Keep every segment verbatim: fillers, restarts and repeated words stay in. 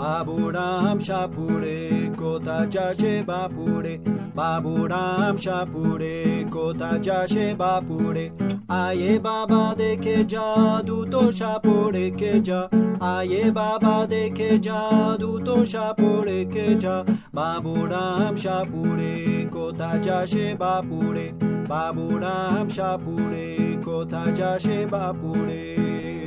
Babu Ram Shapure Kota Jashe Bapure Babu Ram Shapure Kota Jashe Bapure Aye Baba de Keja Duto Shapure Keja Aye Baba de Keja Duto Shapure Keja Babu Ram Shapure Kota Jashe Bapure Babu Ram Shapure Kota Jashe Bapure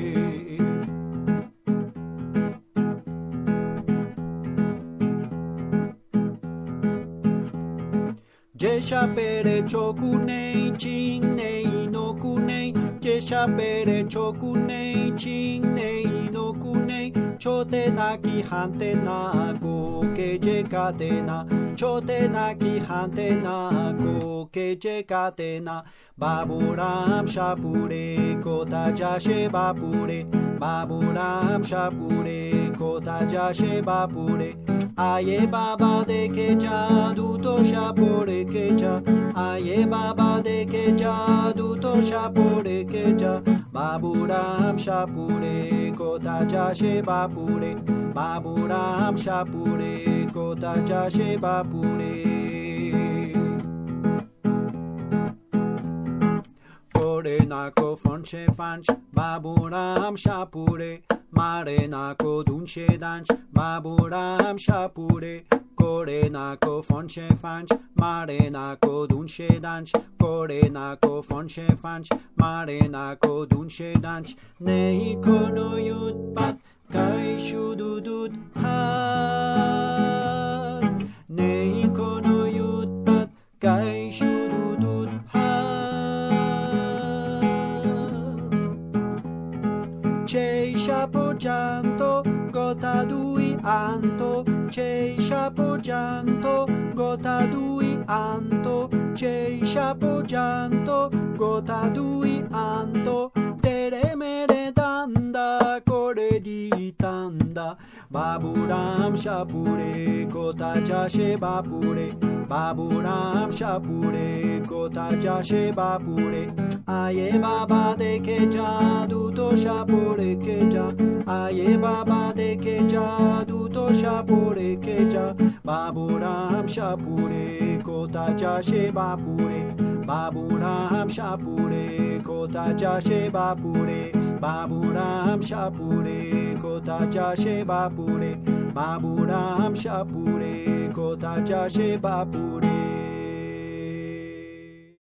Jeshapere chokunei chinnei no kunei Jeshapere chokunei chinnei no kunei Chote naki hante na go keje katena Chote naki hante na go keje katena Babu Ram Shapure Kota Jashe Bapure Babu Ram Shapure Kota Jashe Bapure Aye Baba de Keja Duto Shapure Keja Aye Baba de Keja Duto Shapure Keja Babu Ram Shapure Kota Jashe Bapure Babu Ram Shapure Kota Jashe Bapure Nako fonche fanch Babu Ram Shapure Mare nako dunche danch Babu Ram Shapure Kore nako fonche fanch Mare nako dunche danch Kore nako fonche fanch Mare nako dunche danch Nei kono yut pat Kai shududut hat Nei kono yut pat Kai shududut hat C'è shapojanto, gota dui anto, c'è shapojanto, gota dui anto, c'è shapojanto, gota dui anto, tere mere danda, kore di tanda, Babu Ram Shapure, Kota Jashe Bapure, Babu Ram Shapure, Kota Jashe Bapure, Aye Baba de Keja Duto Shapure Keja Aye Baba de Keja Duto Shapure Keja Babu Ram Shapure Kota Jashe Bapure Babu Ram Shapure Kota Jashe Bapure Babu Ram Shapure Kota Jashe Bapure Babu Ram Shapure Kota Jashe Bapure